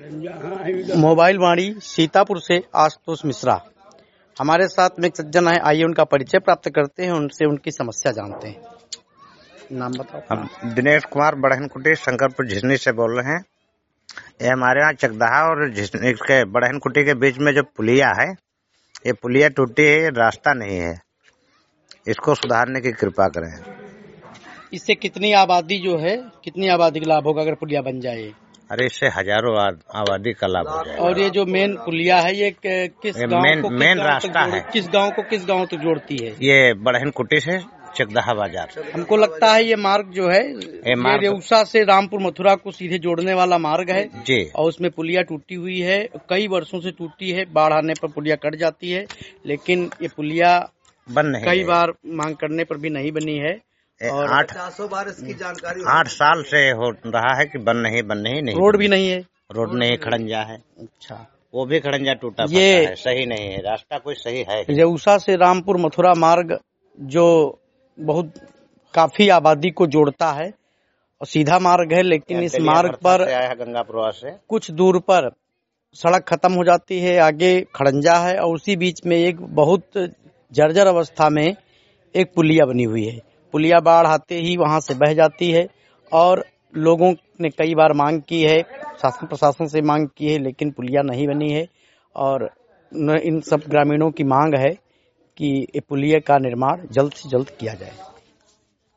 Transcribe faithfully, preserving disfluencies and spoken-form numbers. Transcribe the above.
Mobile वाणी सीतापुर से आशुतोष मिश्रा हमारे साथ में एक सज्जन है। आइए उनका परिचय प्राप्त करते हैं, उनसे उनकी समस्या जानते हैं। नाम बताओ। हम दिनेश कुमार बड़हनकुटी शंकरपुर झिसनी से बोल रहे हैं। ये हमारे यहाँ चकदहा और झिसनी के बड़हनकुटी के बीच में जो पुलिया है, ये पुलिया टूटी है, रास्ता नहीं है, इसको सुधारने की कृपा करें। इससे कितनी आबादी जो है, कितनी आबादी का लाभ होगा अगर पुलिया बन जाए? अरे इससे हजारों आबादी का लाभ हो जाए। और ये जो मेन पुलिया है, ये किस गांव को, मेन रास्ता है, किस गांव को किस गांव तक जोड़ती है? ये बड़हनकुटी से चकदहा बाजार। हमको लगता है ये मार्ग जो है, ये रेउसा से रामपुर मथुरा को सीधे जोड़ने वाला मार्ग है जी। और उसमें पुलिया टूटी हुई है, कई वर्षों से टूटी है। बाढ़ आने पर पुलिया कट जाती है, लेकिन ये पुलिया बन नहीं, कई बार मांग करने पर भी नहीं बनी है। और आठ बार इसकी जानकारी आठ साल से हो रहा है कि बन नहीं बन नहीं नहीं रोड भी नहीं है, रोड नहीं खड़ंजा है। अच्छा, वो भी खड़ंजा टूटा ये है, सही नहीं है, रास्ता कोई सही है। रेउसा से रामपुर मथुरा मार्ग जो बहुत काफी आबादी को जोड़ता है और सीधा मार्ग है, लेकिन इस मार्ग पर गंगा प्रवाह से कुछ दूर पर सड़क खत्म हो जाती है, आगे खड़ंजा है और उसी बीच में एक बहुत जर्जर अवस्था में एक पुलिया बनी हुई है। पुलिया बाढ़ आते ही वहां से बह जाती है और लोगों ने कई बार मांग की है, शासन प्रशासन से मांग की है, लेकिन पुलिया नहीं बनी है। और इन सब ग्रामीणों की मांग है कि ये पुलिया का निर्माण जल्द से जल्द किया जाए।